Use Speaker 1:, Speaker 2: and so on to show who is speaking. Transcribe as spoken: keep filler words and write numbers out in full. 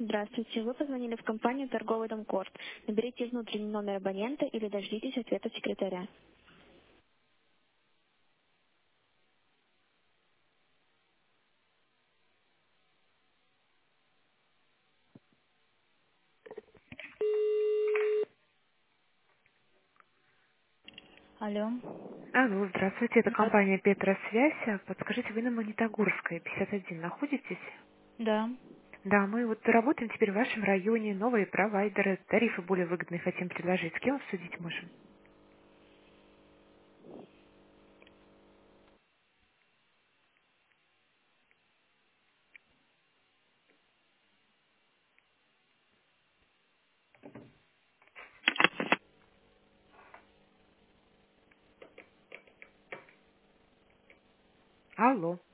Speaker 1: Здравствуйте. Вы позвонили в компанию «Торговый дом Корт». Наберите внутренний номер абонента или дождитесь ответа секретаря. Алло.
Speaker 2: Алло, здравствуйте, это
Speaker 1: Да.
Speaker 2: компания Петросвязь. А Подскажите, вы на Магнитогорская, пятьдесят один находитесь?
Speaker 1: Да.
Speaker 2: Да, мы вот работаем теперь в вашем районе, новые провайдеры, тарифы более выгодные хотим предложить. С кем обсудить можем? Алло.